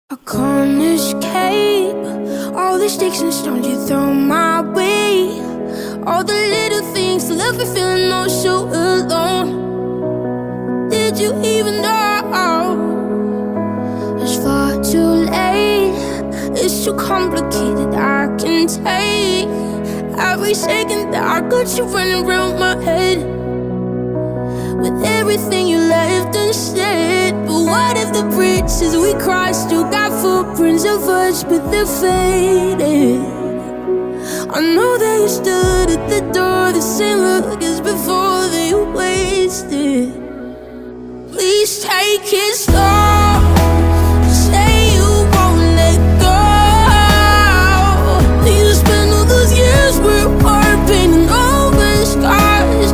I can't escape all the sticks and stones you throw my way. All the little things that left me feeling oh so alone. Did you even know it's far too late? It's too complicated, I can take every second that I got you running around my head with everything you left unsaid. But what if the bridges we crossed still got footprints of us, but they're faded? I know that you stood at the door, the same look as before that you wasted. Please take it slow. Say you won't let go. You spent all those years we're apart, painting over scars.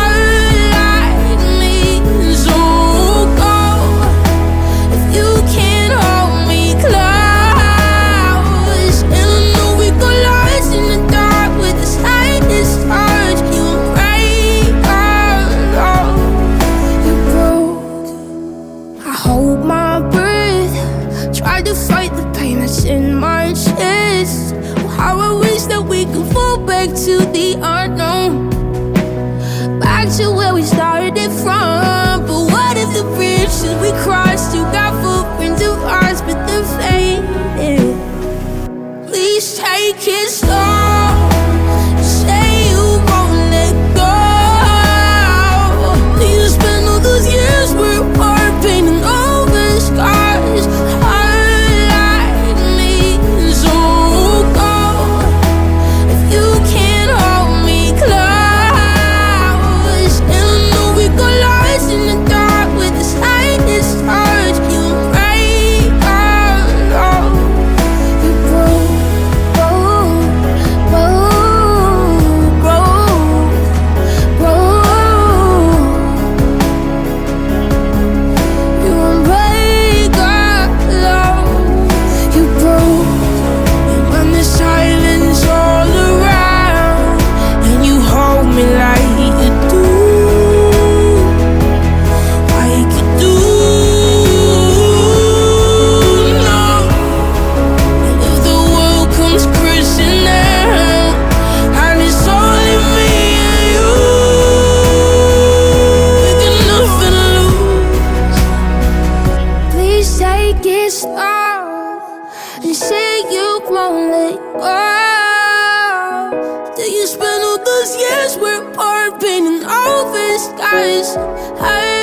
Hold my breath, try to fight the pain that's in my chest. Oh, how I wish that we could fall back to the unknown, back to where we started from. But what if the bridges we crossed still got footprints of ours, but they're faded? Please take it slow. Say you won't let go. You spent all those years we're apart, painting over scars. Heart like me so cold. If you can't hold me close, and I know we got lost in the dark with the slightest touch. You break us all. You broke, and say you won't let go. Till you spend all those years we're apart, painting over skies.